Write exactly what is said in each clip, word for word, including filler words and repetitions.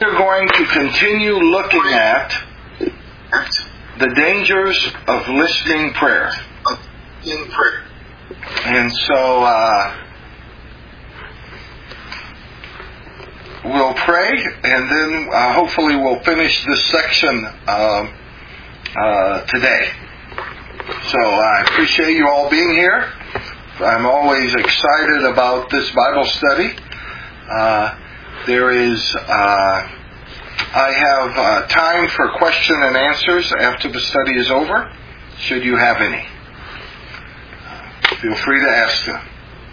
We're going to continue looking at the dangers of listening prayer. In prayer. And so uh, we'll pray, and then uh, hopefully we'll finish this section uh, uh, today. So I appreciate you all being here. I'm always excited about this Bible study. Uh, there is, uh, I have uh, time for question and answers after the study is over, should you have any. Uh, feel free to ask them.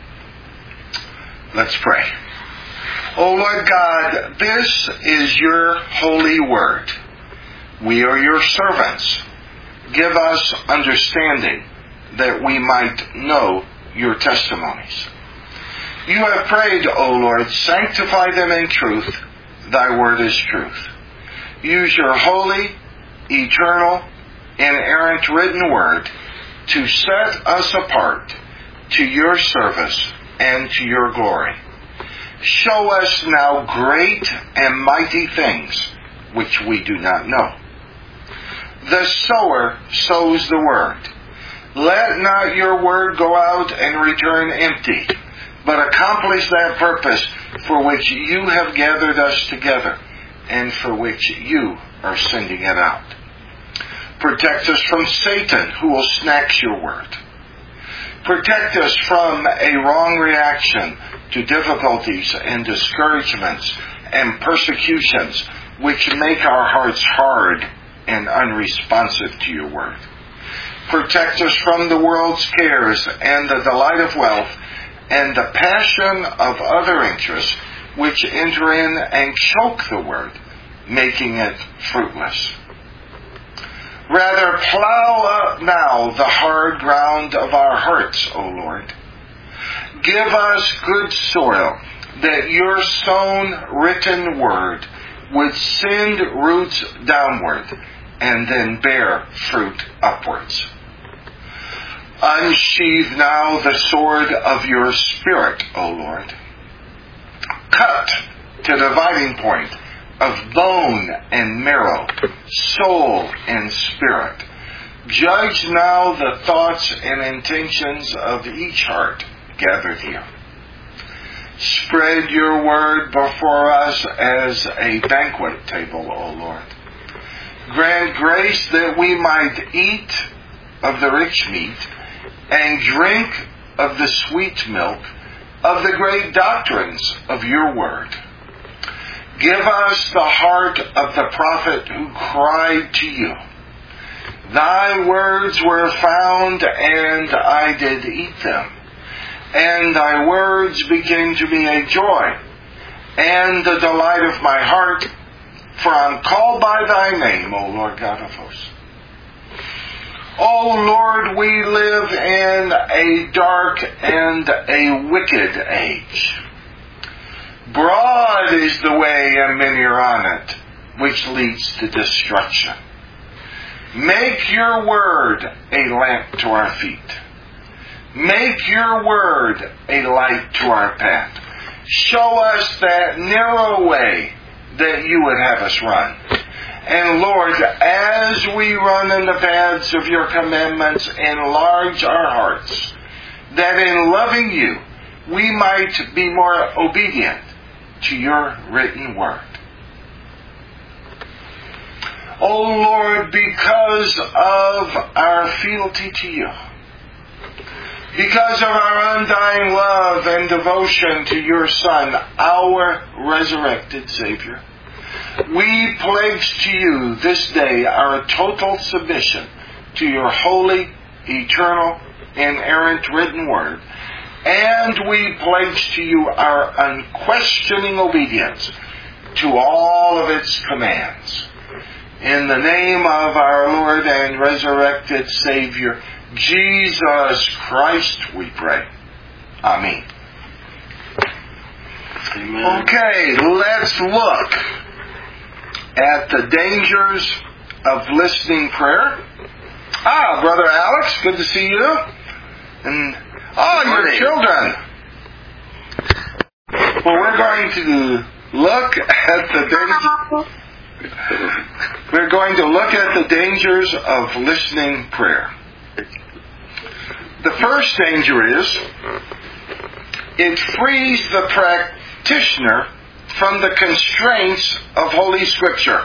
Let's pray. Oh Lord God, this is your holy word. We are your servants. Give us understanding that we might know your testimonies. You have prayed, O Lord, sanctify them in truth. Thy word is truth. Use your holy, eternal, inerrant written word to set us apart to your service and to your glory. Show us now great and mighty things which we do not know. The sower sows the word. Let not your word go out and return empty, but accomplish that purpose for which you have gathered us together and for which you are sending it out. Protect us from Satan, who will snatch your word. Protect us from a wrong reaction to difficulties and discouragements and persecutions which make our hearts hard and unresponsive to your word. Protect us from the world's cares and the delight of wealth and the passion of other interests which enter in and choke the word, making it fruitless. Rather, plow up now the hard ground of our hearts, O Lord. Give us good soil, that your sown written word would send roots downward and then bear fruit upwards. Unsheathe now the sword of your Spirit, O Lord. Cut to the dividing point of bone and marrow, soul and spirit. Judge now the thoughts and intentions of each heart gathered here. Spread your word before us as a banquet table, O Lord. Grant grace that we might eat of the rich meat and drink of the sweet milk of the great doctrines of your word. Give us the heart of the prophet who cried to you. Thy words were found, and I did eat them. And thy words became to me a joy and the delight of my heart, for I am called by thy name, O Lord God of hosts. O Lord, we live in a dark and a wicked age. Broad is the way, and many are on it, which leads to destruction. Make your word a lamp to our feet. Make your word a light to our path. Show us that narrow way that you would have us run. And Lord, as we run in the paths of your commandments, enlarge our hearts, that in loving you, we might be more obedient to your written word. O Lord, because of our fealty to you, because of our undying love and devotion to your Son, our resurrected Savior, we pledge to you this day our total submission to your holy, eternal, inerrant written word, and we pledge to you our unquestioning obedience to all of its commands. In the name of our Lord and resurrected Savior, Jesus Christ, we pray. Amen. Amen. Okay, let's look at the dangers of listening prayer. Ah, Brother Alex, good to see you. And oh, your children. Well, we're going to look at the danger. We're going to look at the dangers of listening prayer. The first danger is it frees the practitioner from the constraints of Holy Scripture.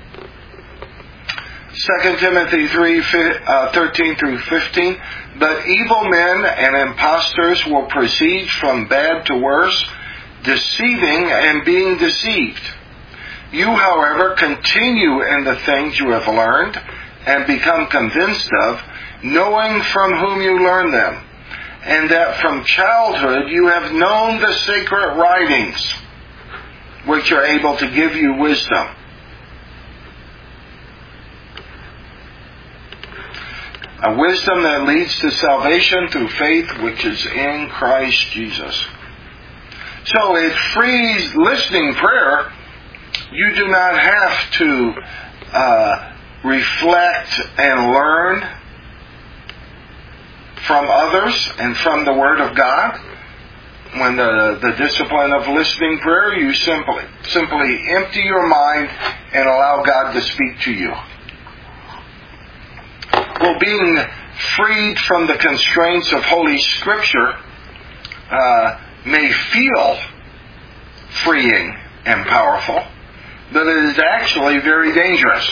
Second Timothy three, thirteen through fifteen. But evil men and impostors will proceed from bad to worse, deceiving and being deceived. You, however, continue in the things you have learned and become convinced of, knowing from whom you learned them, and that from childhood you have known the sacred writings, which are able to give you wisdom. A wisdom that leads to salvation through faith which is in Christ Jesus. So it frees listening prayer. You do not have to uh, reflect and learn from others and from the Word of God. When the, the discipline of listening prayer, you simply simply empty your mind and allow God to speak to you. Well, being freed from the constraints of Holy Scripture uh, may feel freeing and powerful, but it is actually very dangerous.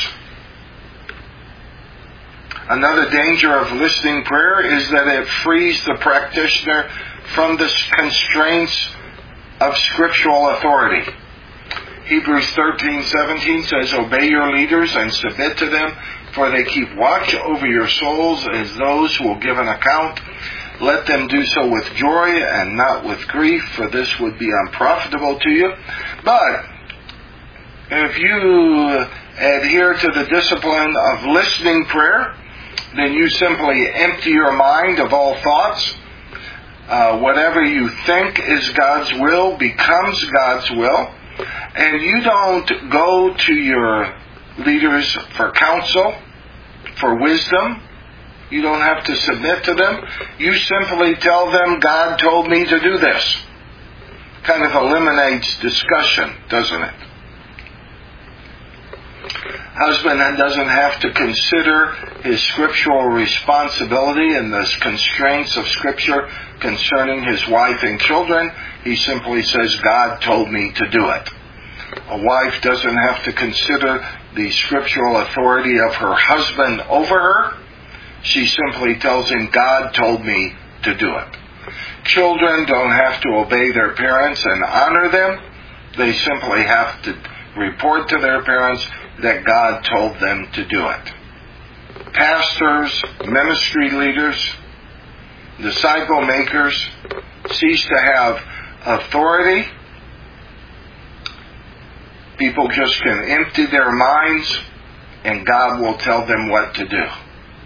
Another danger of listening prayer is that it frees the practitioner from the constraints of scriptural authority. Hebrews thirteen seventeen says, "Obey your leaders and submit to them, for they keep watch over your souls as those who will give an account. Let them do so with joy and not with grief, for this would be unprofitable to you." But if you adhere to the discipline of listening prayer, then you simply empty your mind of all thoughts. Uh, whatever you think is God's will becomes God's will. And you don't go to your leaders for counsel, for wisdom. You don't have to submit to them. You simply tell them, "God told me to do this." Kind of eliminates discussion, doesn't it? Husband doesn't have to consider his scriptural responsibility and the constraints of Scripture concerning his wife and children. He simply says, "God told me to do it." A wife doesn't have to consider the scriptural authority of her husband over her. She simply tells him, "God told me to do it." Children don't have to obey their parents and honor them. They simply have to report to their parents that God told them to do it. Pastors, ministry leaders, disciple makers cease to have authority. People just can empty their minds and God will tell them what to do.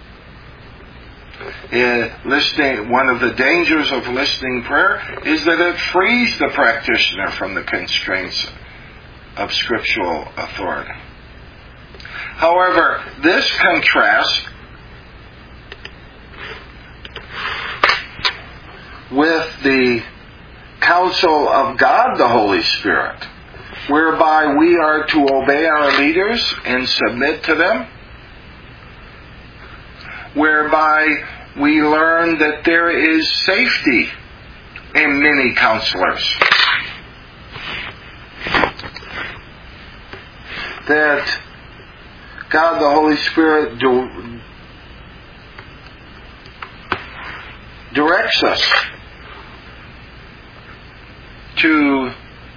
Uh, listening, one of the dangers of listening prayer is that it frees the practitioner from the constraints of scriptural authority. However, this contrasts with the counsel of God the Holy Spirit, whereby we are to obey our leaders and submit to them, whereby we learn that there is safety in many counselors, that God the Holy Spirit do, directs us to,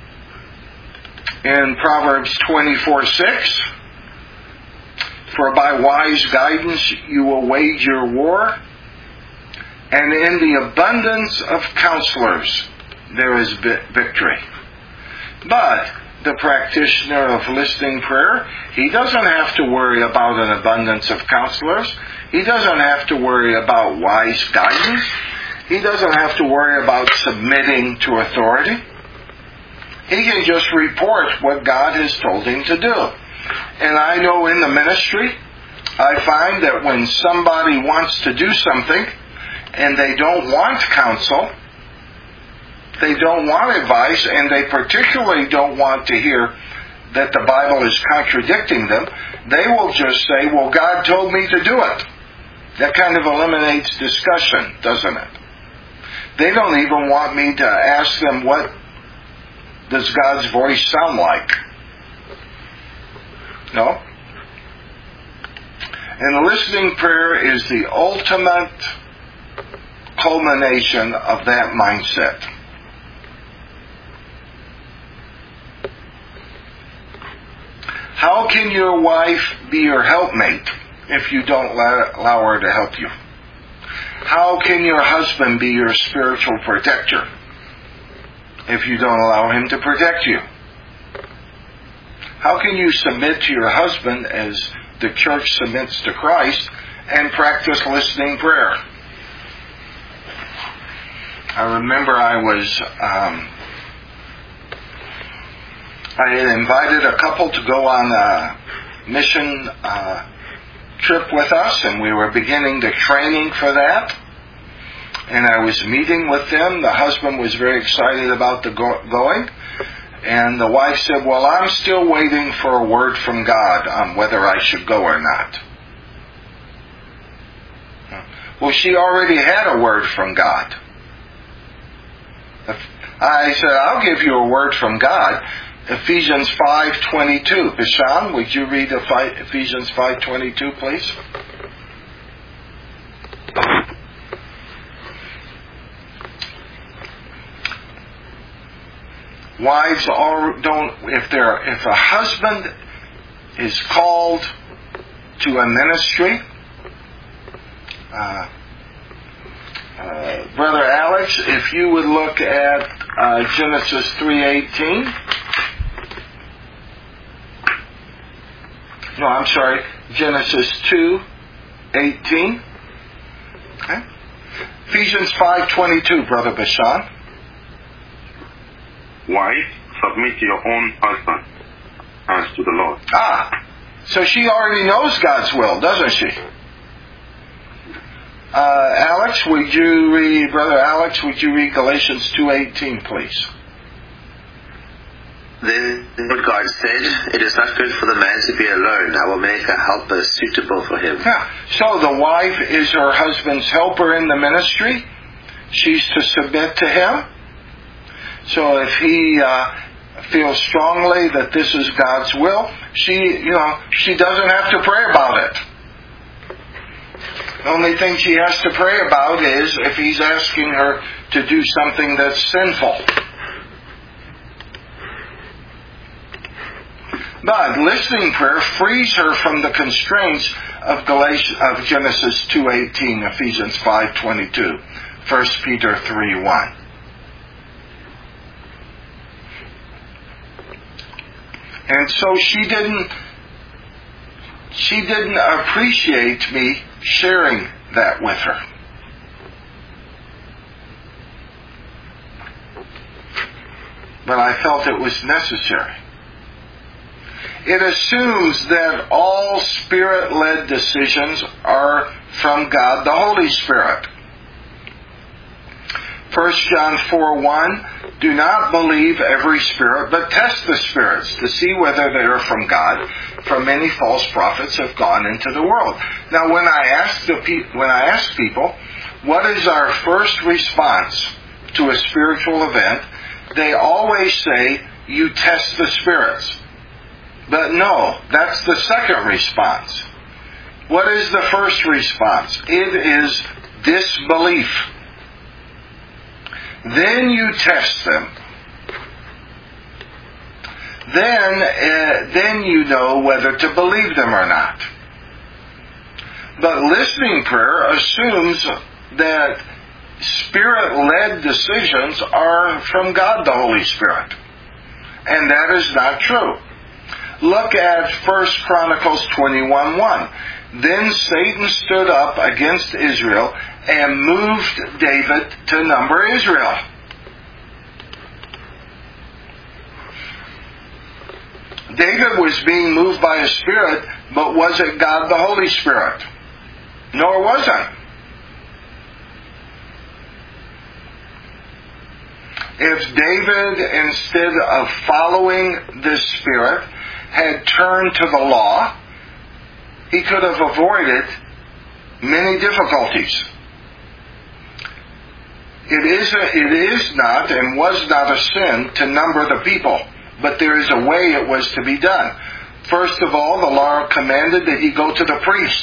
in Proverbs twenty-four six, "For by wise guidance you will wage your war, and in the abundance of counselors there is victory." But the practitioner of listening prayer, he doesn't have to worry about an abundance of counselors. He doesn't have to worry about wise guidance. He doesn't have to worry about submitting to authority. He can just report what God has told him to do. And I know in the ministry, I find that when somebody wants to do something and they don't want counsel, they don't want advice, and they particularly don't want to hear that the Bible is contradicting them, they will just say, well, God told me to do it. That kind of eliminates discussion, doesn't it? They don't even want me to ask them, what does God's voice sound like? No? And listening prayer is the ultimate culmination of that mindset. How can your wife be your helpmate if you don't allow her to help you? How can your husband be your spiritual protector if you don't allow him to protect you? How can you submit to your husband as the church submits to Christ and practice listening prayer? I remember I was, um, I had invited a couple to go on a mission uh, trip with us, and we were beginning the training for that. And I was meeting with them. The husband was very excited about the go- going. And the wife said, well, I'm still waiting for a word from God on whether I should go or not. Well, she already had a word from God. I said, I'll give you a word from God. Ephesians five twenty-two. Bishan, would you read Ephesians five twenty-two, please? Wives all don't. If they're if a husband is called to a ministry, uh, uh, Brother Alex, if you would look at uh, Genesis three eighteen. No, I'm sorry, Genesis two eighteen. Okay. Ephesians five twenty-two, Brother Bashan. Wife, submit to your own husband as to the Lord. Ah, so she already knows God's will, doesn't she? Uh, Alex, would you read, Brother Alex, would you read Galatians two eighteen, please? Then what God said, it is not good for the man to be alone. I will make a helper suitable for him. Yeah. So the wife is her husband's helper in the ministry. She's to submit to him. So if he uh, feels strongly that this is God's will, she, you know, she doesn't have to pray about it. The only thing she has to pray about is if he's asking her to do something that's sinful. But listening prayer frees her from the constraints of Galatians, of Genesis two eighteen, Ephesians five twenty-two, First Peter three one. And so she didn't she didn't appreciate me sharing that with her. But I felt it was necessary. It assumes that all Spirit-led decisions are from God, the Holy Spirit. First John four one, do not believe every spirit, but test the spirits to see whether they are from God, for many false prophets have gone into the world. Now, when I ask the pe- when I ask people, what is our first response to a spiritual event, they always say, you test the spirits. But no, that's the second response. What is the first response? It is disbelief. Then you test them. Then, uh, then you know whether to believe them or not. But listening prayer assumes that Spirit-led decisions are from God, the Holy Spirit. And that is not true. Look at First Chronicles twenty-one one. Then Satan stood up against Israel and moved David to number Israel. David was being moved by a spirit, but was it God the Holy Spirit? No, it wasn't. If David, instead of following this Spirit, had turned to the law, he could have avoided many difficulties. It is, a, it is not and was not a sin to number the people, but there is a way it was to be done. First of all, the law commanded that he go to the priest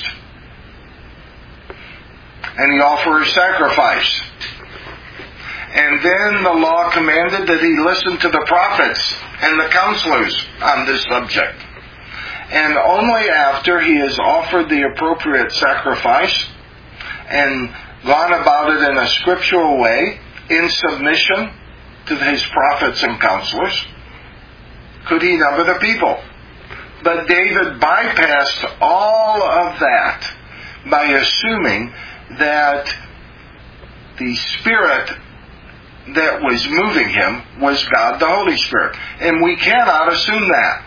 and he offer a sacrifice. And then the law commanded that he listen to the prophets and the counselors on this subject. And only after he has offered the appropriate sacrifice and gone about it in a scriptural way, in submission to his prophets and counselors, could he number the people. But David bypassed all of that by assuming that the Spirit that was moving him was God the Holy Spirit. And we cannot assume that.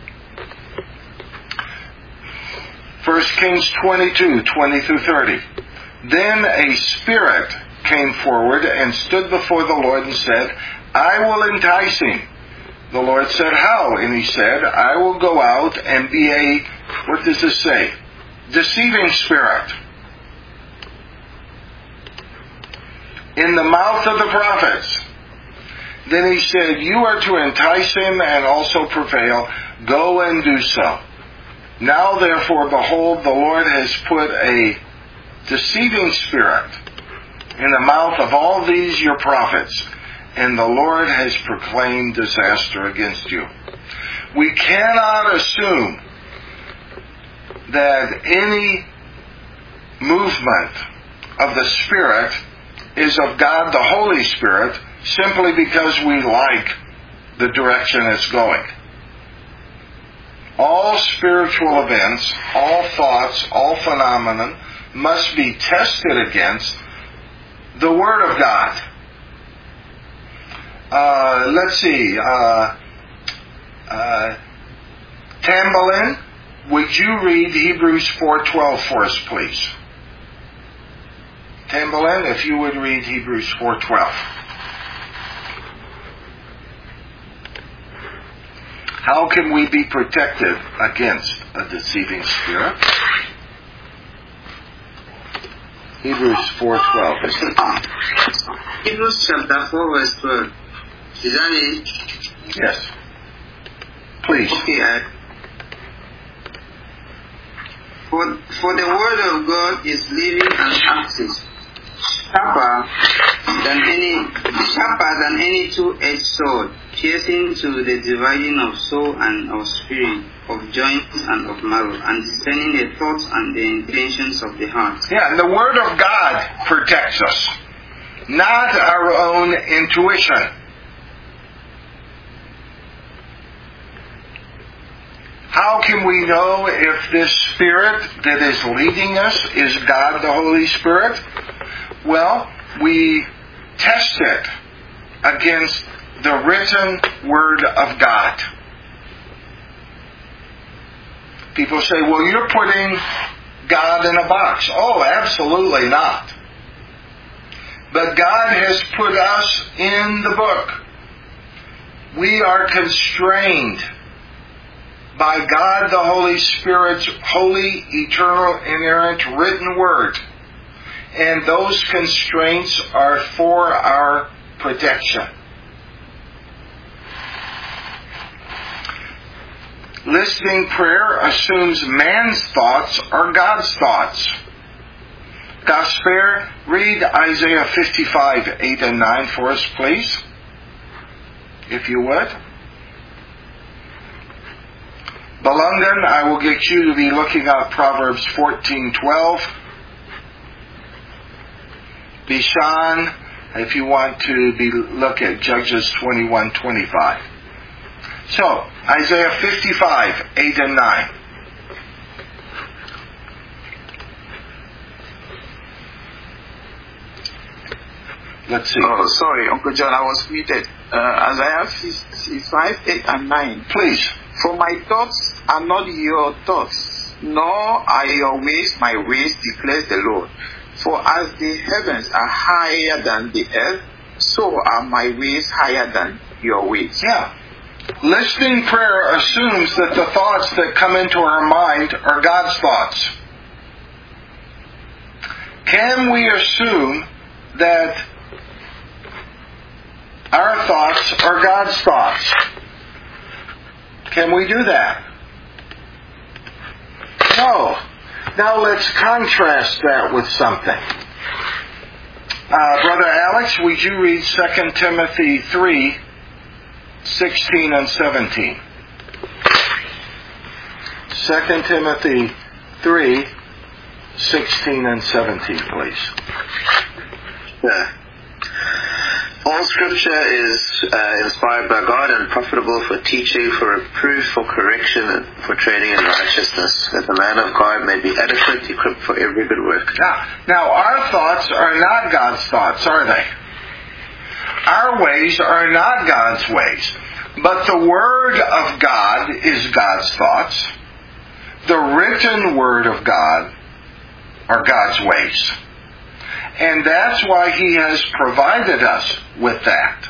First Kings twenty-two, twenty through thirty. Then a spirit came forward and stood before the Lord and said, I will entice him. The Lord said, how? And he said, I will go out and be a, what does this say? Deceiving spirit in the mouth of the prophets. Then he said, you are to entice him and also prevail. Go and do so. Now therefore, behold, the Lord has put a deceiving spirit in the mouth of all these your prophets, and the Lord has proclaimed disaster against you. We cannot assume that any movement of the Spirit is of God the Holy Spirit simply because we like the direction it's going. All spiritual events, all thoughts, all phenomenon must be tested against the Word of God. Uh, let's see. Uh, uh, Tambalin, would you read Hebrews four twelve for us, please? Tambalin, if you would read Hebrews four twelve. How can we be protected against a deceiving spirit? Hebrews four twelve. Hebrews chapter four verse twelve. Is that it? Yes. Please. Okay. I, for, for the word of God is living and active, sharper than any sharper than any two-edged sword, piercing to the dividing of soul and of spirit, of joints and of marrow, and discerning the thoughts and the intentions of the heart. Yeah, and the Word of God protects us, not our own intuition. How can we know if this Spirit that is leading us is God the Holy Spirit? Well, we test it against the written Word of God. People say, well, you're putting God in a box. Oh, absolutely not. But God has put us in the book. We are constrained by God the Holy Spirit's holy, eternal, inerrant, written Word. And those constraints are for our protection. Listening prayer assumes man's thoughts are God's thoughts. Gasper, read Isaiah fifty-five, eight and nine for us, please. If you would. Belungen, I will get you to be looking at Proverbs fourteen, twelve. Bishan, if you want to be look at Judges twenty-one, twenty-five. So, Isaiah fifty-five, eight and nine. Let's see. Oh, sorry, Uncle John, I was muted. Uh, Isaiah fifty-five, eight and nine. Please. For my thoughts are not your thoughts, nor are your ways my ways, declares the Lord. For as the heavens are higher than the earth, so are my ways higher than your ways. Yeah. Listening prayer assumes that the thoughts that come into our mind are God's thoughts. Can we assume that our thoughts are God's thoughts? Can we do that? No. Now let's contrast that with something. Uh, Brother Alex, would you read Second Timothy three, sixteen and seventeen? Second Timothy three, sixteen and seventeen, please. Yeah. All Scripture is uh, inspired by God and profitable for teaching, for reproof, for correction, and for training in righteousness, that the man of God may be adequate, equipped for every good work. Now, now our thoughts are not God's thoughts, are they? Our ways are not God's ways. But the Word of God is God's thoughts. The written Word of God are God's ways. And that's why He has provided us with that.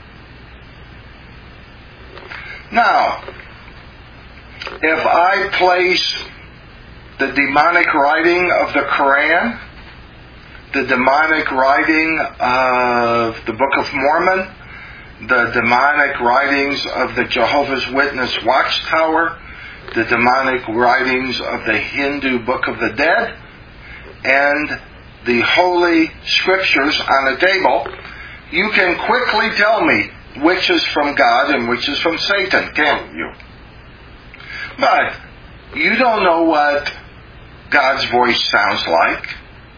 Now, if I place the demonic writing of the Quran, the demonic writing of the Book of Mormon, the demonic writings of the Jehovah's Witness Watchtower, the demonic writings of the Hindu Book of the Dead, and the Holy Scriptures on a table, you can quickly tell me which is from God and which is from Satan, can't you? But you don't know what God's voice sounds like.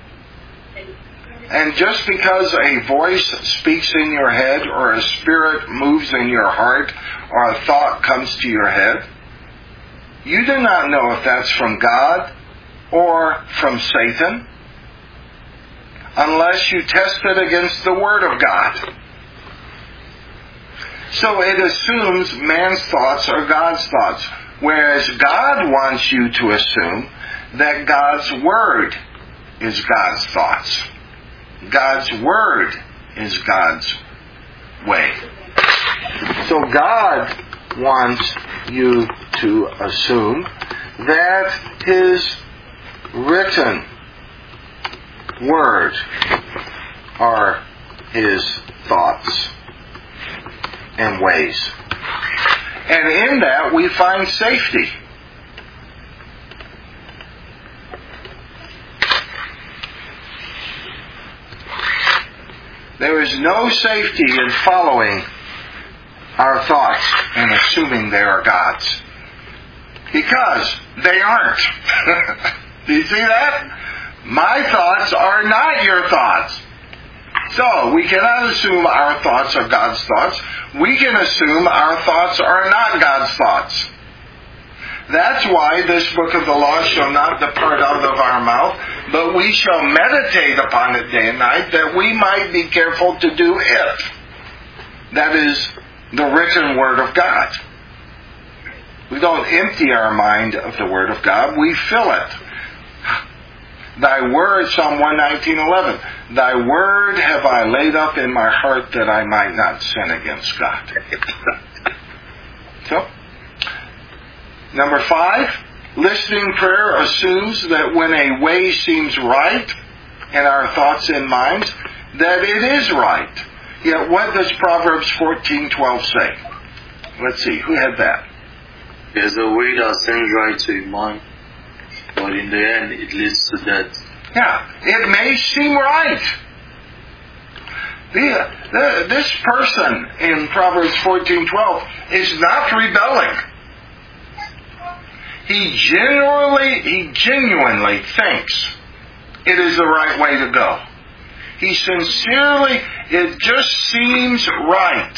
And just because a voice speaks in your head, or a spirit moves in your heart, or a thought comes to your head, you do not know if that's from God or from Satan, unless you test it against the Word of God. So it assumes man's thoughts are God's thoughts, whereas God wants you to assume that God's Word is God's thoughts. God's Word is God's way. So God wants you to assume that His written Word are His thoughts and ways. And in that we find safety. There is no safety in following our thoughts and assuming they are God's. Because they aren't. Do you see that? My thoughts are not your thoughts. So, we cannot assume our thoughts are God's thoughts. We can assume our thoughts are not God's thoughts. That's why this book of the law shall not depart out of our mouth, but we shall meditate upon it day and night, that we might be careful to do it. That is the written Word of God. We don't empty our mind of the Word of God, we fill it. Thy word, Psalm one nineteen eleven, Thy word have I laid up in my heart that I might not sin against God. So, number five, listening prayer assumes that when a way seems right in our thoughts and minds, that it is right. Yet what does Proverbs fourteen twelve say? Let's see, who had that? There's a way that seems right to a man, but in the end it leads to death. Yeah, it may seem right. The, the, this person in Proverbs fourteen twelve is not rebelling. He genuinely, he genuinely thinks it is the right way to go. He sincerely, it just seems right.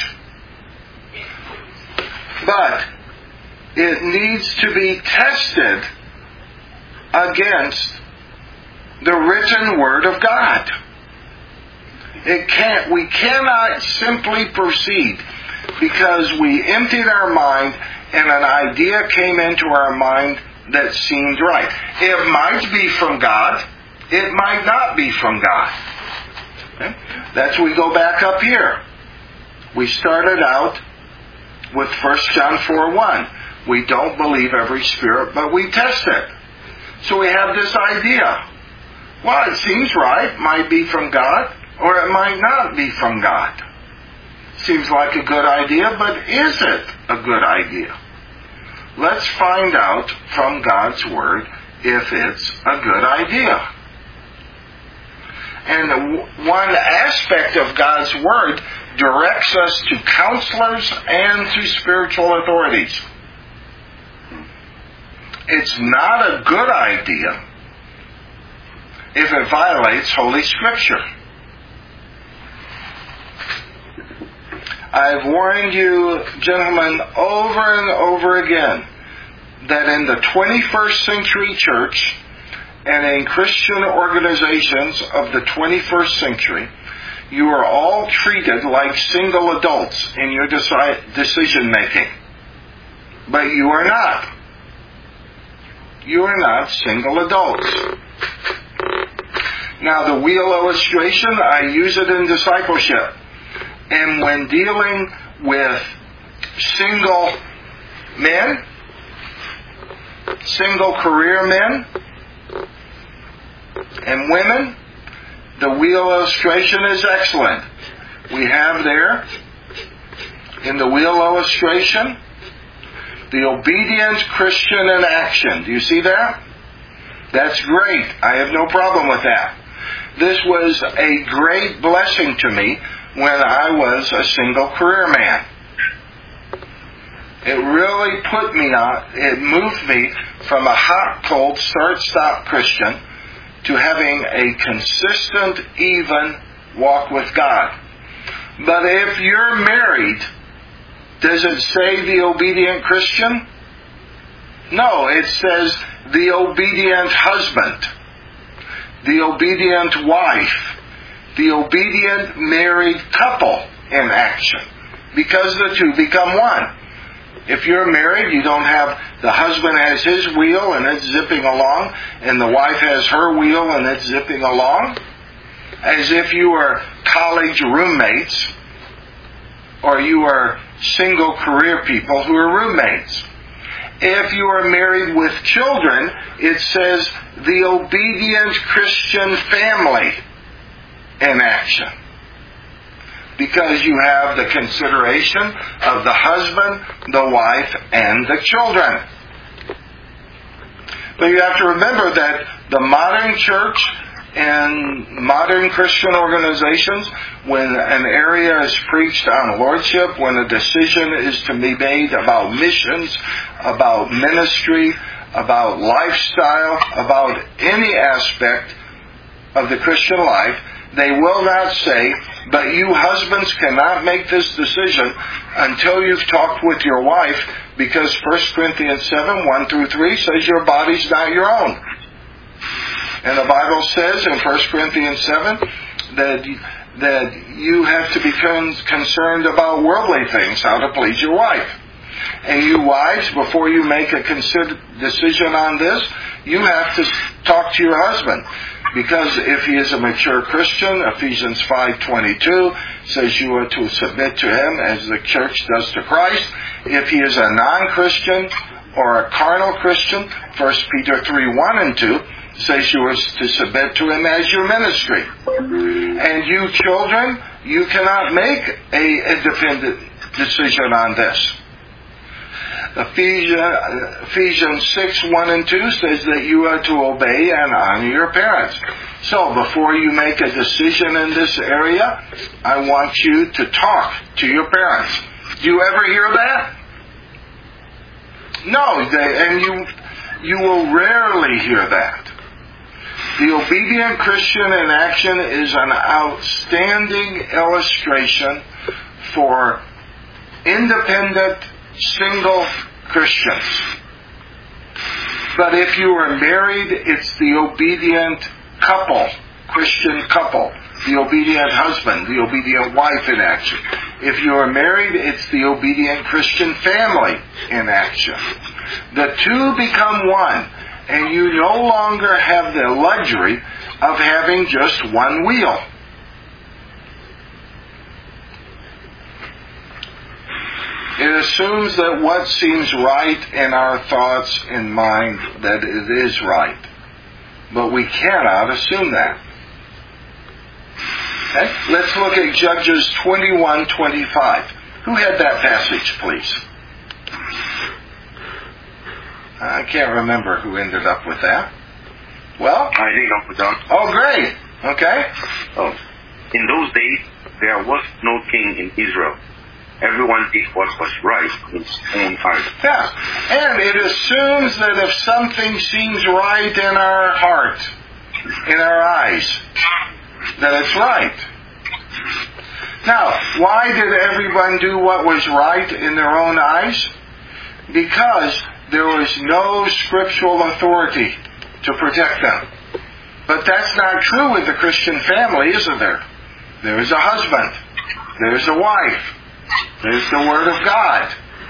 But it needs to be tested against the written Word of God. It can't, we cannot simply proceed because we emptied our mind and an idea came into our mind that seemed right. It might be from God. It might not be from God. Okay? That's we go back up here. We started out with First John four one. We don't believe every spirit, but we test it. So we have this idea. Well, it seems right. Might be from God, or it might not be from God. Seems like a good idea, but is it a good idea? Let's find out from God's Word if it's a good idea. And one aspect of God's Word directs us to counselors and to spiritual authorities. It's not a good idea if it violates Holy Scripture. I've warned you, gentlemen, over and over again that in the twenty-first century church and in Christian organizations of the twenty-first century, you are all treated like single adults in your deci- decision making. But you are not. You are not single adults. Now, the wheel illustration, I use it in discipleship. And when dealing with single men, single career men, and women, the wheel illustration is excellent. We have there, in the wheel illustration, the obedient Christian in action. Do you see that? That's great. I have no problem with that. This was a great blessing to me when I was a single career man. It really put me on, it moved me from a hot, cold, start-stop Christian to having a consistent, even walk with God. But if you're married, does it say the obedient Christian? No, it says the obedient husband, the obedient wife, the obedient married couple in action, because the two become one. If you're married, you don't have the husband has his wheel and it's zipping along, and the wife has her wheel and it's zipping along, as if you were college roommates or you are single career people who are roommates. If you are married with children, it says the obedient Christian family in action. Because you have the consideration of the husband, the wife, and the children. But you have to remember that the modern church and modern Christian organizations, when an area is preached on lordship, when a decision is to be made about missions, about ministry, about lifestyle, about any aspect of the Christian life, they will not say, but you husbands cannot make this decision until you've talked with your wife, because First Corinthians seven, one through three says your body's not your own. And the Bible says in First Corinthians seven that, that you have to be concerned about worldly things, how to please your wife. And you wives, before you make a consider- decision on this, you have to talk to your husband. Because if he is a mature Christian, Ephesians five twenty-two says you are to submit to him as the church does to Christ. If he is a non-Christian or a carnal Christian, First Peter three, one and two says you are to submit to him as your ministry. And you children, you cannot make a independent decision on this. Ephesians six, one and two says that you are to obey and honor your parents. So before you make a decision in this area, I want you to talk to your parents. Do you ever hear that? No, they, and you you will rarely hear that. The obedient Christian in action is an outstanding illustration for independent, single Christians. But if you are married, it's the obedient couple, Christian couple, the obedient husband, the obedient wife in action. If you are married, it's the obedient Christian family in action. The two become one, and you no longer have the luxury of having just one wheel. It assumes that what seems right in our thoughts and mind, that it is right. But we cannot assume that. Okay? Let's look at Judges twenty-one twenty-five. Who had that passage, please? I can't remember who ended up with that. Well? I think I'm done. Oh, great. Okay. Oh. In those days, there was no king in Israel. Everyone did what was right in his own eyes. Yeah. And it assumes that if something seems right in our heart, in our eyes, that it's right. Now, why did everyone do what was right in their own eyes? Because there was no scriptural authority to protect them. But that's not true with the Christian family, isn't there? There is a husband. There's a wife. There's the Word of God.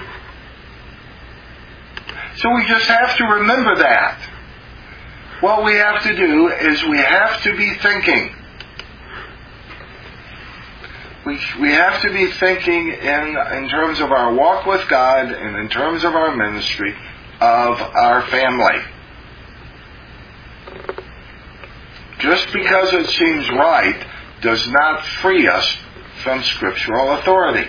So we just have to remember that. What we have to do is we have to be thinking. We, we have to be thinking in, in terms of our walk with God and in terms of our ministry of our family. Just because it seems right does not free us from scriptural authority.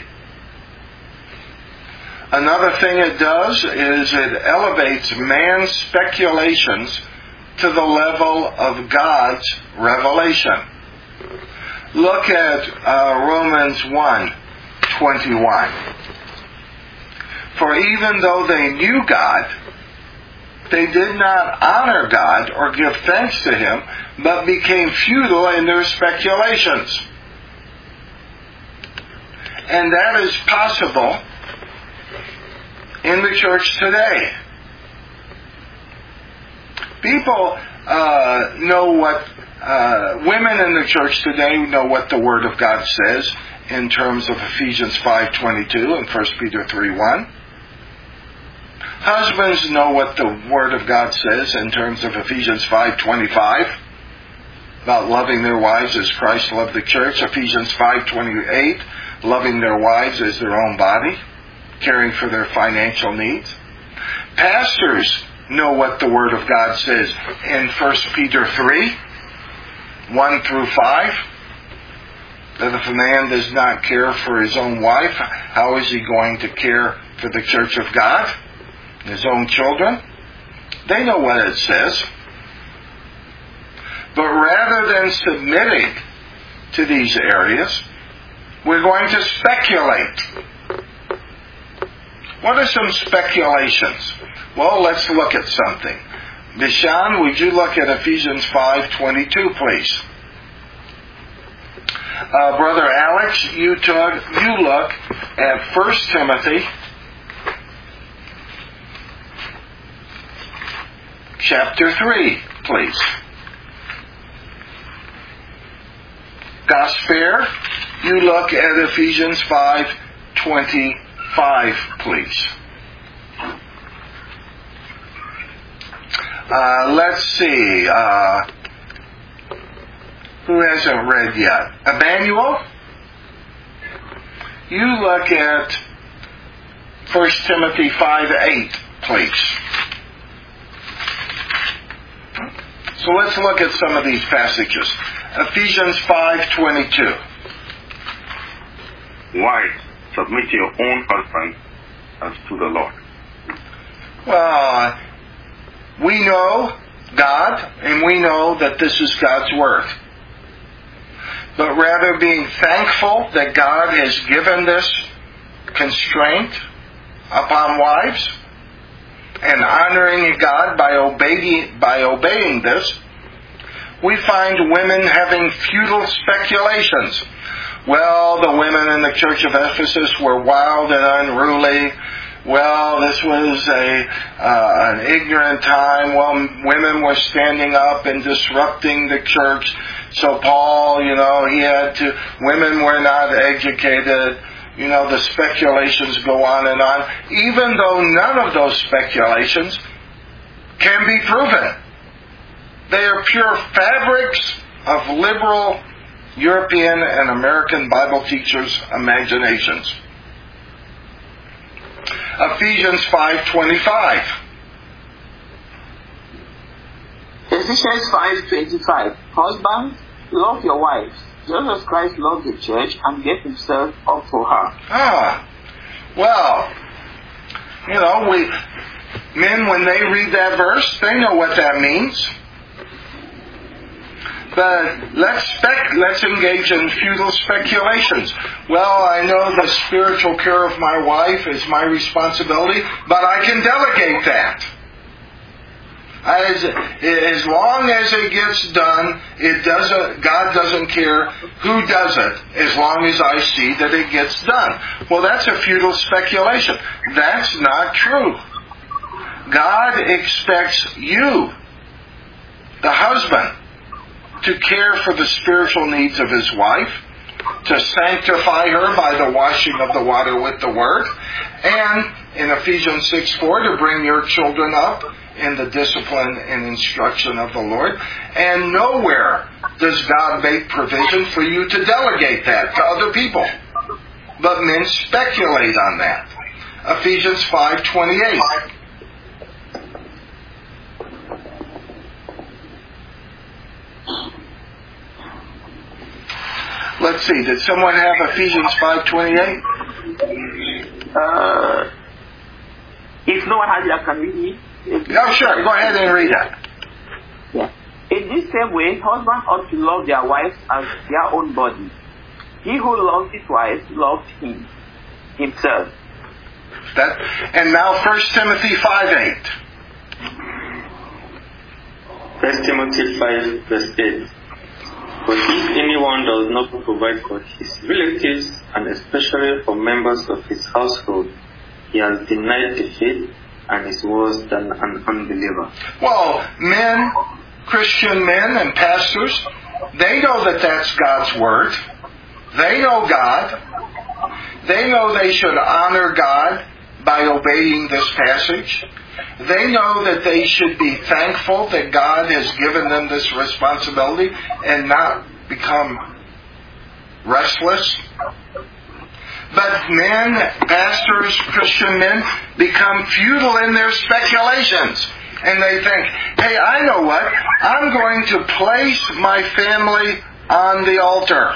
Another thing it does is it elevates man's speculations to the level of God's revelation. Look at uh, Romans one twenty-one. For even though they knew God, they did not honor God or give thanks to Him, but became futile in their speculations. And that is possible in the church today. People uh, know what, uh, women in the church today know what the Word of God says in terms of Ephesians five twenty-two and First Peter three one. Husbands know what the Word of God says in terms of Ephesians five twenty-five, about loving their wives as Christ loved the church. Ephesians five twenty-eight, loving their wives as their own body, caring for their financial needs. Pastors know what the Word of God says in First Peter three, one through five, that if a man does not care for his own wife, how is he going to care for the church of God, his own children? They know what it says. But rather than submitting to these areas, we're going to speculate. What are some speculations? Well, let's look at something. Bishan, would you look at Ephesians five twenty-two, please? Uh, Brother Alex, you took you look at First Timothy chapter three, please. Gosper, you look at Ephesians five twenty-five, please. Uh, let's see. Uh, who hasn't read yet? Emmanuel? You look at First Timothy five eight, please. So let's look at some of these passages. Ephesians five twenty-two. Wives, submit to your own husband as to the Lord. Well, we know God, and we know that this is God's Word. But rather being thankful that God has given this constraint upon wives, and honoring God by obeying, by obeying this, we find women having futile speculations. Well, the women in the church of Ephesus were wild and unruly. Well, this was a uh, an ignorant time. Well, women were standing up and disrupting the church. So Paul, you know, he had to, women were not educated. You know, the speculations go on and on. Even though none of those speculations can be proven. They are pure fabrics of liberal European and American Bible teachers' imaginations. Ephesians five twenty-five. Ephesians five twenty-five. Husbands, love your wives. Jesus Christ loved the church and gave himself up for her. Ah, well, you know, we men, when they read that verse, they know what that means. But let's spec, let's engage in futile speculations. Well, I know the spiritual care of my wife is my responsibility, but I can delegate that. As, as long as it gets done, it doesn't. God doesn't care who does it, as long as I see that it gets done. Well, that's a futile speculation. That's not true. God expects you, the husband, to care for the spiritual needs of his wife, to sanctify her by the washing of the water with the word, and in Ephesians six four, to bring your children up in the discipline and instruction of the Lord. And nowhere does God make provision for you to delegate that to other people. But men speculate on that. Ephesians five twenty-eight. Let's see, did someone have Ephesians five twenty-eight? Uh, if no one has it, I can read it. Oh, sure. Go ahead and read it. Yeah. In this same way, husbands ought to love their wives as their own body. He who loves his wife loves him, himself. That, and now First Timothy five eight. First Timothy five verse eight. But if anyone does not provide for his relatives, and especially for members of his household, he has denied the faith and is worse than an unbeliever. Well, men, Christian men and pastors, they know that that's God's word. They know God. They know they should honor God by obeying this passage. They know that they should be thankful that God has given them this responsibility and not become restless. But men, pastors, Christian men, become futile in their speculations. And they think, hey, I know what? I'm going to place my family on the altar.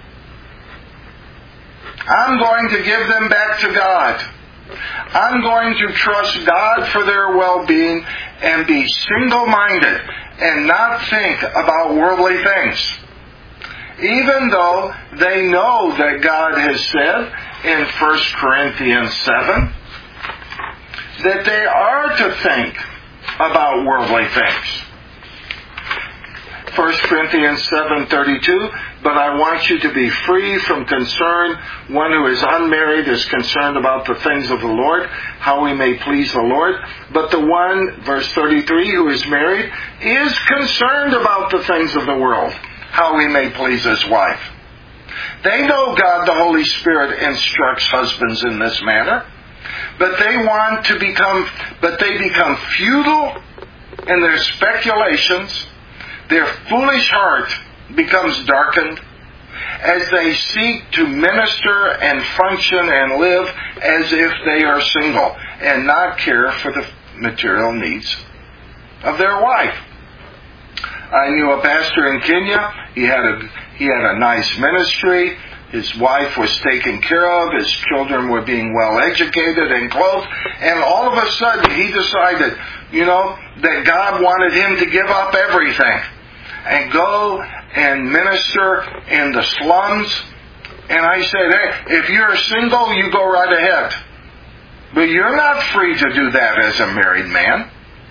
I'm going to give them back to God. I'm going to trust God for their well-being and be single-minded and not think about worldly things. Even though they know that God has said in First Corinthians seven that they are to think about worldly things. First Corinthians seven thirty-two, but I want you to be free from concern. One who is unmarried is concerned about the things of the Lord, how we may please the Lord. But the one, verse thirty-three, who is married is concerned about the things of the world, how he may please his wife. They know God the Holy Spirit instructs husbands in this manner, but they want to become, but they become futile in their speculations. Their foolish heart becomes darkened as they seek to minister and function and live as if they are single and not care for the material needs of their wife. I knew a pastor in Kenya. He had a he had a nice ministry. His wife was taken care of. His children were being well educated and clothed. And all of a sudden he decided, you know, that God wanted him to give up everything and go and minister in the slums. And I said, hey, if you're single, you go right ahead. But you're not free to do that as a married man.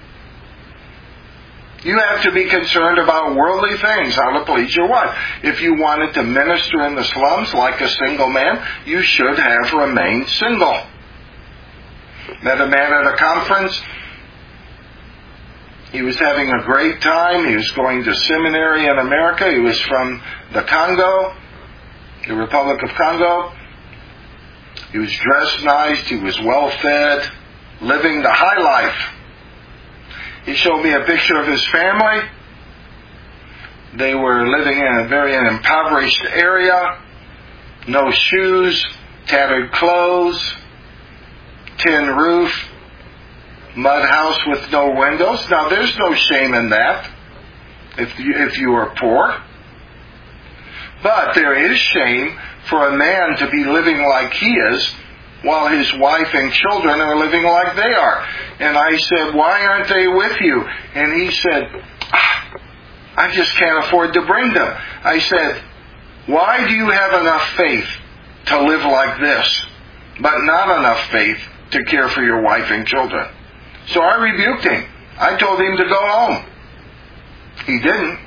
You have to be concerned about worldly things, how to please your wife. If you wanted to minister in the slums like a single man, you should have remained single. Met a man at a conference. He was having a great time. He was going to seminary in America. He was from the Congo, the Republic of Congo. He was dressed nice. He was well fed, living the high life. He showed me a picture of his family. They were living in a very impoverished area. No shoes, tattered clothes, tin roof, mud house with no windows. Now, there's no shame in that if you, if you are poor. But there is shame for a man to be living like he is while his wife and children are living like they are. And I said, why aren't they with you? And he said, ah, I just can't afford to bring them. I said, why do you have enough faith to live like this, but not enough faith to care for your wife and children? So I rebuked him. I told him to go home. He didn't.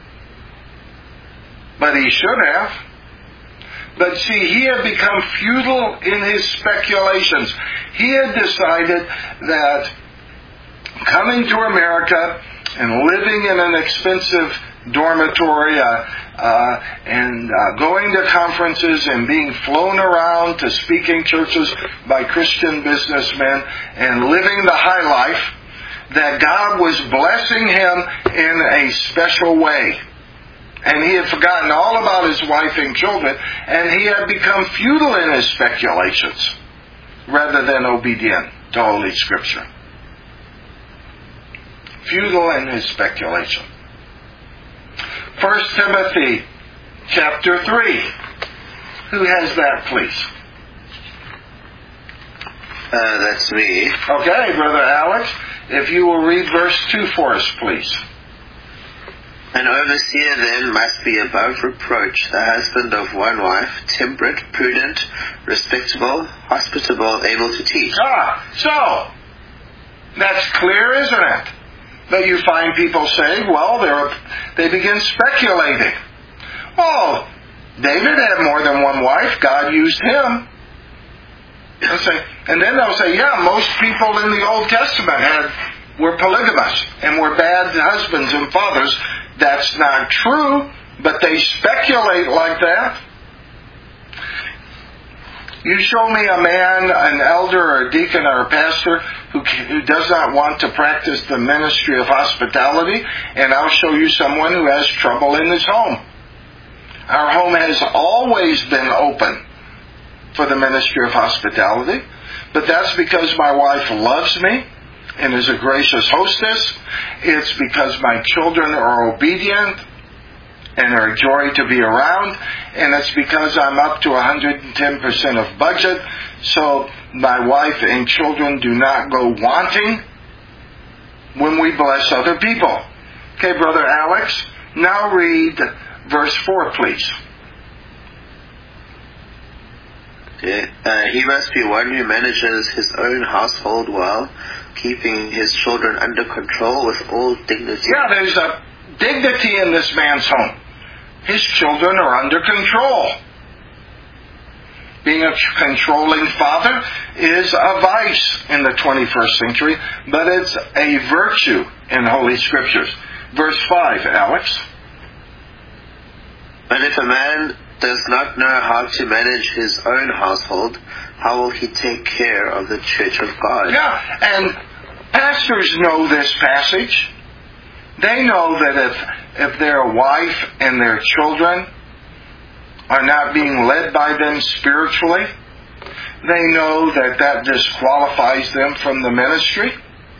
But he should have. But see, he had become futile in his speculations. He had decided that coming to America and living in an expensive dormitory uh, uh, and uh, going to conferences and being flown around to speaking churches by Christian businessmen and living the high life, that God was blessing him in a special way. And he had forgotten all about his wife and children, and he had become futile in his speculations rather than obedient to Holy Scripture. Futile in his speculation. First Timothy chapter three. Who has that, please? Uh, that's me. Okay, Brother Alex. If you will read verse two for us, please. An overseer then must be above reproach, the husband of one wife, temperate, prudent, respectable, hospitable, able to teach. Ah, so, that's clear, isn't it? But you find people saying, well, they're, they begin speculating. Oh, David had more than one wife. God used him. They'll say, and then they'll say, yeah, most people in the Old Testament had were polygamous and were bad husbands and fathers. That's not true, but they speculate like that. You show me a man, an elder or a deacon or a pastor who, who does not want to practice the ministry of hospitality, and I'll show you someone who has trouble in his home. Our home has always been open for the ministry of hospitality, but that's because my wife loves me and is a gracious hostess. It's because my children are obedient and are a joy to be around, and it's because I'm up to one hundred ten percent of budget, so my wife and children do not go wanting when we bless other people. Okay, Brother Alex, now read verse four, please. Okay. Uh, he must be one who manages his own household well, keeping his children under control with all dignity. Yeah, there's a dignity in this man's home. His children are under control. Being a controlling father is a vice in the twenty-first century, but it's a virtue in Holy Scriptures. Verse five, Alex. But if a man does not know how to manage his own household, how will he take care of the church of God? Yeah, and pastors know this passage. They know that if, if their wife and their children are not being led by them spiritually, they know that that disqualifies them from the ministry.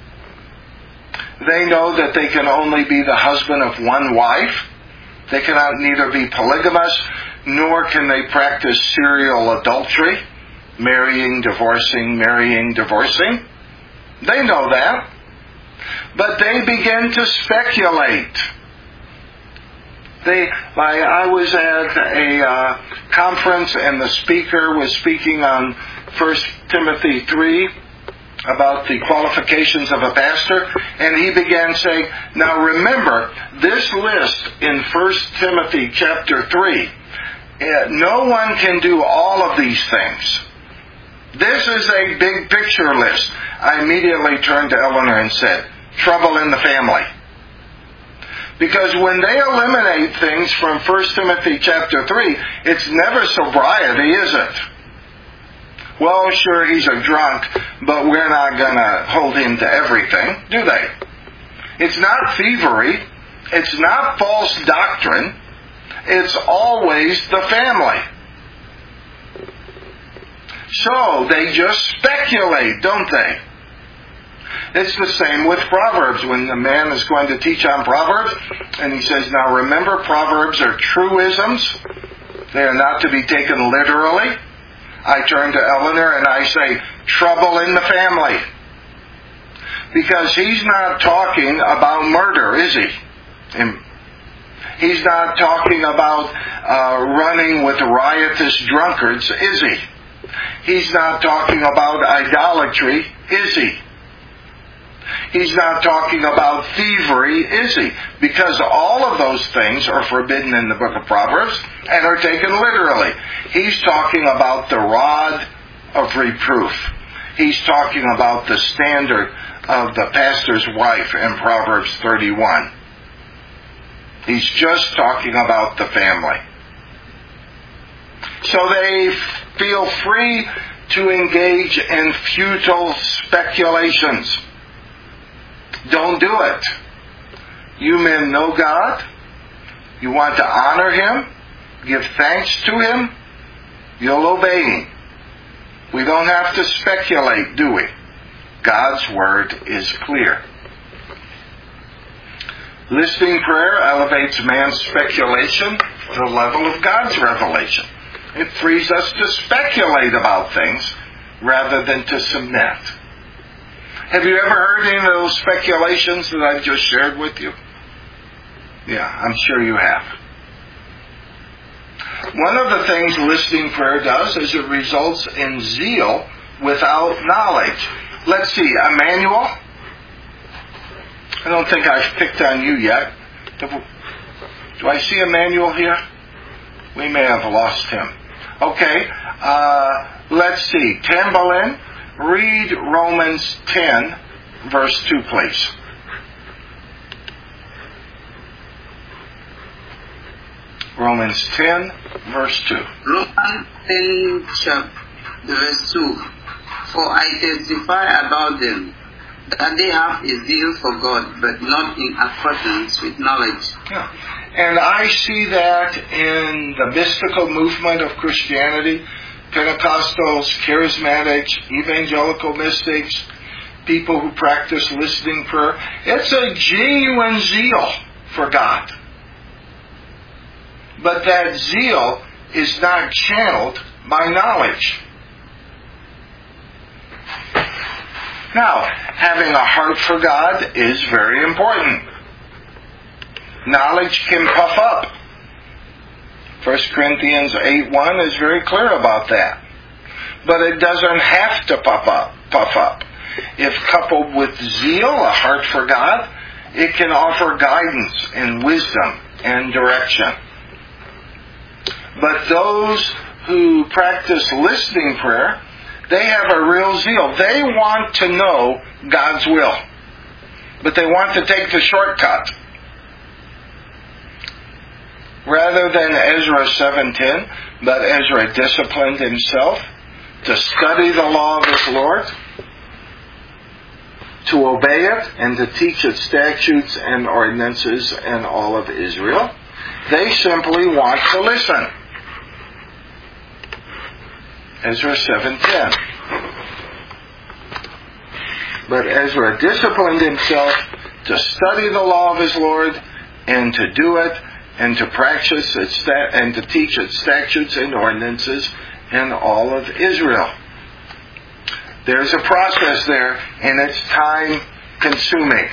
They know that they can only be the husband of one wife. They cannot neither be polygamous, nor can they practice serial adultery, marrying, divorcing, marrying, divorcing. They know that. But they begin to speculate. They, I, I was at a uh, conference and the speaker was speaking on First Timothy three about the qualifications of a pastor, and he began saying, now remember, this list in First Timothy chapter three, uh, no one can do all of these things. This is a big picture list. I immediately turned to Eleanor and said, trouble in the family. Because when they eliminate things from First Timothy chapter three, it's never sobriety, is it? Well, sure, he's a drunk, but we're not going to hold him to everything, do they? It's not thievery. It's not false doctrine. It's always the family. So they just speculate, don't they? It's the same with Proverbs. When the man is going to teach on Proverbs, and he says, now remember, Proverbs are truisms. They are not to be taken literally. I turn to Eleanor and I say, trouble in the family. Because he's not talking about murder, is he? And he's not talking about uh, running with riotous drunkards, is he? He's not talking about idolatry, is he? He's not talking about thievery, is he? Because all of those things are forbidden in the book of Proverbs and are taken literally. He's talking about the rod of reproof. He's talking about the standard of the pastor's wife in Proverbs thirty-one. He's just talking about the family. So they feel free to engage in futile speculations. Don't do it. You men know God. You want to honor Him. Give thanks to Him. You'll obey Him. We don't have to speculate, do we? God's Word is clear. Listening prayer elevates man's speculation to the level of God's revelation. It frees us to speculate about things rather than to submit. Have you ever heard any of those speculations that I've just shared with you? Yeah, I'm sure you have. One of the things listening prayer does is it results in zeal without knowledge. Let's see, Emmanuel? I don't think I've picked on you yet. Do I see Emmanuel here? We may have lost him. Okay, uh, let's see. Tambalin, read Romans ten, verse two, please. Romans ten, verse two. Romans ten, verse two. For I testify about them, that they have a zeal for God, but not in accordance with knowledge. Yeah. And I see that in the mystical movement of Christianity, Pentecostals, Charismatics, Evangelical mystics, people who practice listening prayer. It's a genuine zeal for God. But that zeal is not channeled by knowledge. Now, having a heart for God is very important. Knowledge can puff up. First Corinthians eight one is very clear about that. But it doesn't have to puff up. Puff up. If coupled with zeal, a heart for God, it can offer guidance and wisdom and direction. But those who practice listening prayer, they have a real zeal. They want to know God's will. But they want to take the shortcut. Rather than Ezra seven ten, but Ezra disciplined himself to study the law of his Lord, to obey it, and to teach its statutes and ordinances in all of Israel. They simply want to listen. Ezra seven ten. But Ezra disciplined himself to study the law of his Lord and to do it and to practice its stat- and to teach its statutes and ordinances in all of Israel. There's a process there, and it's time consuming.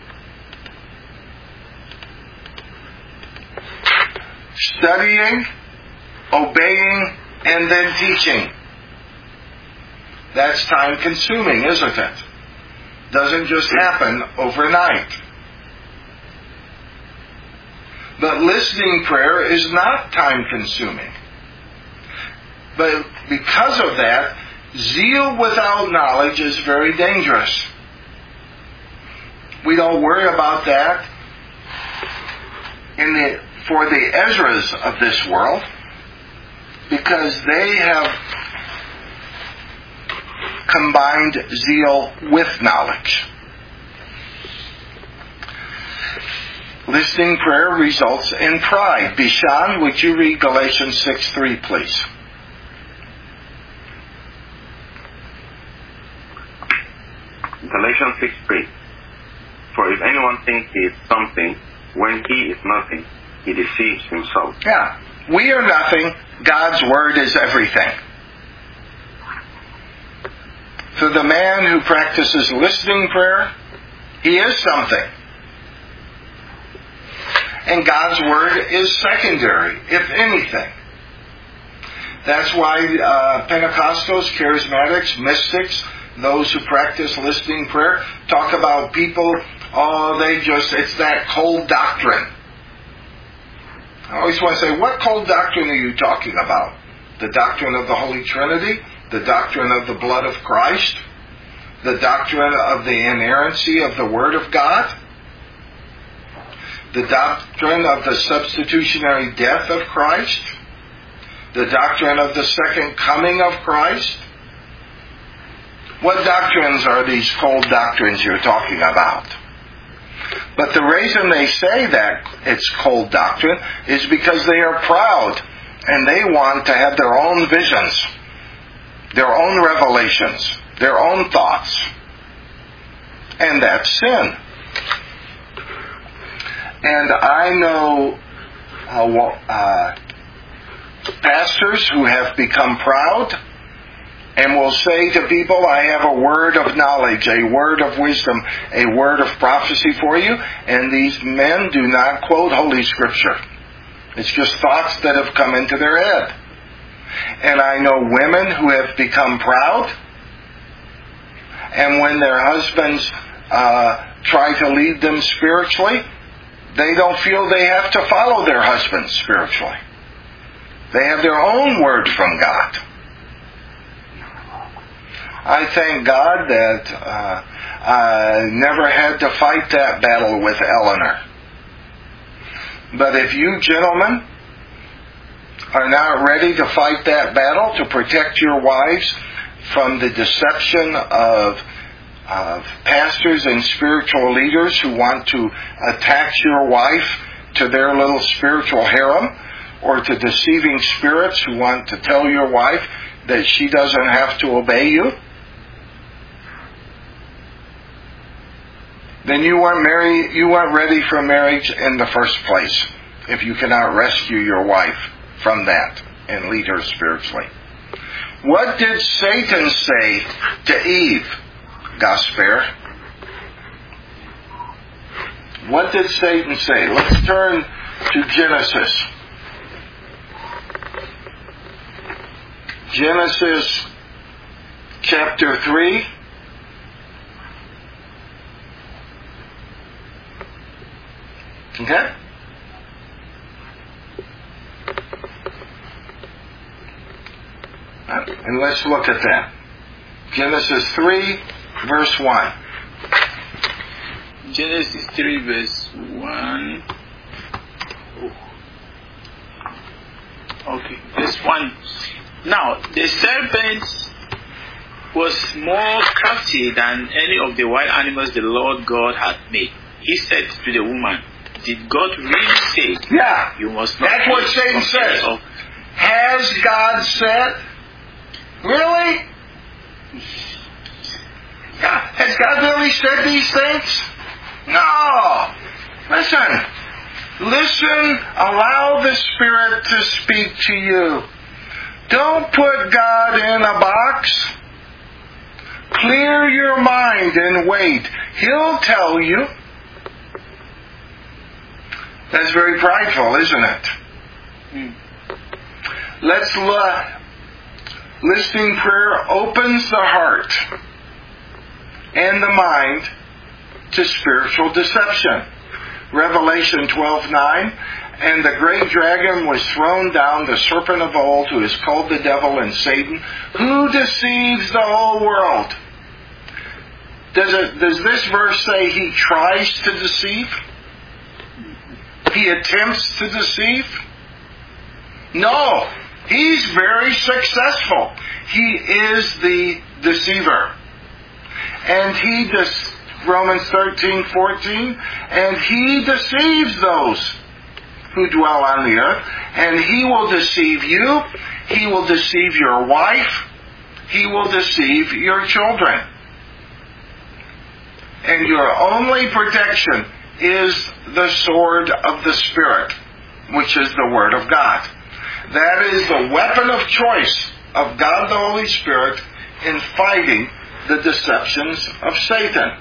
Studying, obeying, and then teaching. That's time consuming, isn't it? Doesn't just happen overnight. But listening prayer is not time consuming. But because of that, zeal without knowledge is very dangerous. We don't worry about that in the for the Ezras of this world, because they have combined zeal with knowledge. Listening prayer results in pride. Bishan, would you read Galatians six three, please? perfect faith. For if anyone thinks he is something when he is nothing, he deceives himself. Yeah. We are nothing. God's Word is everything. For the man who practices listening prayer, he is something. And God's Word is secondary, if anything. That's why uh, Pentecostals, Charismatics, Mystics, those who practice listening prayer, talk about people, oh, they just, it's that cold doctrine. I always want to say, what cold doctrine are you talking about? The doctrine of the Holy Trinity? The doctrine of the blood of Christ? The doctrine of the inerrancy of the Word of God? The doctrine of the substitutionary death of Christ? The doctrine of the second coming of Christ? What doctrines are these cold doctrines you're talking about? But the reason they say that it's cold doctrine is because they are proud and they want to have their own visions, their own revelations, their own thoughts. And that's sin. And I know uh, uh, pastors who have become proud and will say to people, I have a word of knowledge, a word of wisdom, a word of prophecy for you. And these men do not quote Holy Scripture. It's just thoughts that have come into their head. And I know women who have become proud, and when their husbands uh, try to lead them spiritually, they don't feel they have to follow their husbands spiritually. They have their own word from God. I thank God that uh, I never had to fight that battle with Eleanor. But if you gentlemen are not ready to fight that battle to protect your wives from the deception of, of pastors and spiritual leaders who want to attach your wife to their little spiritual harem, or to deceiving spirits who want to tell your wife that she doesn't have to obey you, then you weren't married, you weren't ready for marriage in the first place, if you cannot rescue your wife from that and lead her spiritually. What did Satan say to Eve, Gasper? What did Satan say? Let's turn to Genesis. Genesis chapter three. Okay? And let's look at that. Genesis three, verse one. Genesis three, verse one. Okay, verse one. Now, the serpent was more crafty than any of the wild animals the Lord God had made. He said to the woman, did God really say, yeah, you must not... That's what Satan says. Of... Has God said? Really? Yeah. Has God really said these things? No. Listen. Listen. Allow the Spirit to speak to you. Don't put God in a box. Clear your mind and wait. He'll tell you. That's very prideful, isn't it? Mm. Let's look. Listening prayer opens the heart and the mind to spiritual deception. Revelation twelve nine. And the great dragon was thrown down, the serpent of old, who is called the devil and Satan, who deceives the whole world. Does it, does this verse say he tries to deceive? He attempts to deceive? No. He's very successful. He is the deceiver. And he, does, Romans thirteen fourteen, and he deceives those who dwell on the earth, and he will deceive you, he will deceive your wife, he will deceive your children. and your only protection is the sword of the Spirit, which is the Word of God. That is the weapon of choice of God the Holy Spirit in fighting the deceptions of Satan.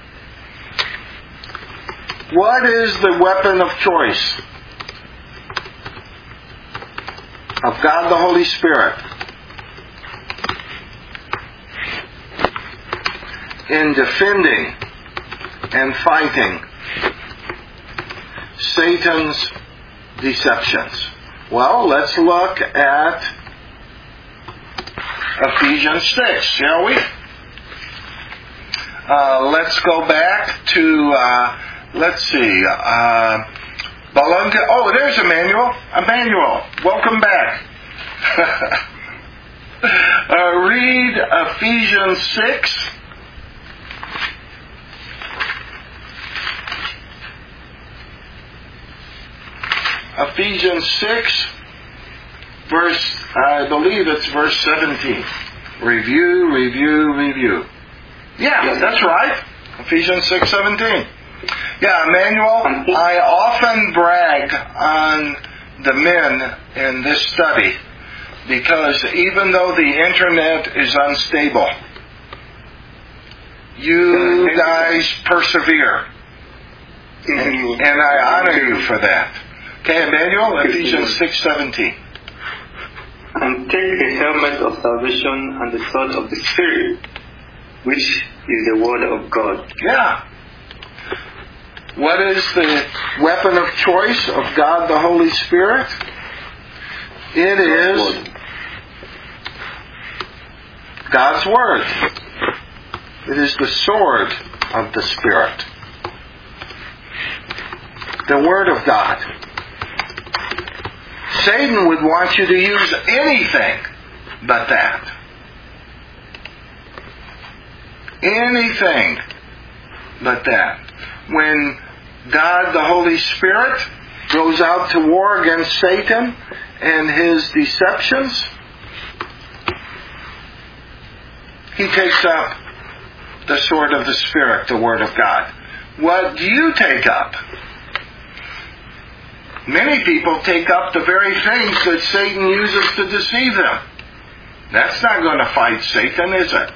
What is the weapon of choice of God the Holy Spirit in defending and fighting Satan's deceptions? Well, let's look at Ephesians six, shall we? Uh, let's go back to, uh, let's see, uh, Balunga. Oh, there's Emmanuel. Emmanuel, welcome back. uh, read Ephesians six. Ephesians six, verse, I believe it's verse seventeen. Review, review, review. Yeah, that's right. Ephesians six seventeen. Yeah, Emmanuel, I often brag on the men in this study because even though the internet is unstable, you guys persevere. And, and I honor you for that. Okay, Emmanuel, Ephesians six seventeen. And take the helmet of salvation and the sword of the Spirit, which is the word of God. Yeah. What is the weapon of choice of God the Holy Spirit? It is God's Word. It is the sword of the Spirit. The Word of God. Satan would want you to use anything but that. Anything but that. When God the Holy Spirit goes out to war against Satan and his deceptions, he takes up the sword of the Spirit, the Word of God. What do you take up? Many people take up the very things that Satan uses to deceive them. That's not going to fight Satan, is it?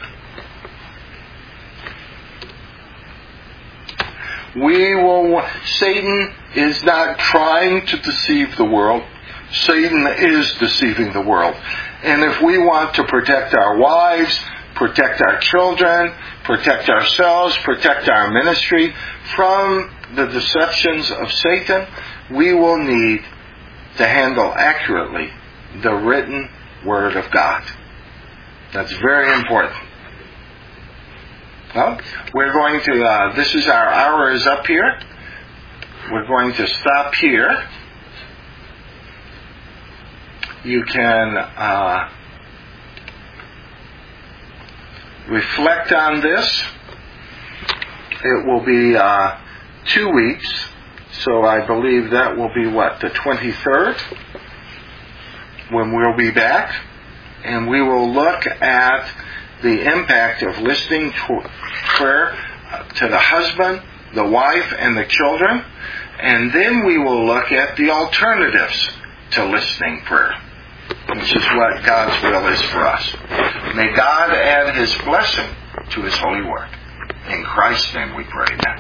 We will. Satan is not trying to deceive the world. Satan is deceiving the world. And if we want to protect our wives, protect our children, protect ourselves, protect our ministry from the deceptions of Satan, we will need to handle accurately the written Word of God. That's very important. Well, we're going to, uh, this is our hour is up here. We're going to stop here. You can uh, reflect on this. It will be uh, two weeks. So I believe that will be what, the twenty-third, when we'll be back, and we will look at the impact of listening to prayer to the husband, the wife, and the children, and then we will look at the alternatives to listening prayer, which is what God's will is for us. May God add His blessing to His holy word. In Christ's name we pray. Amen.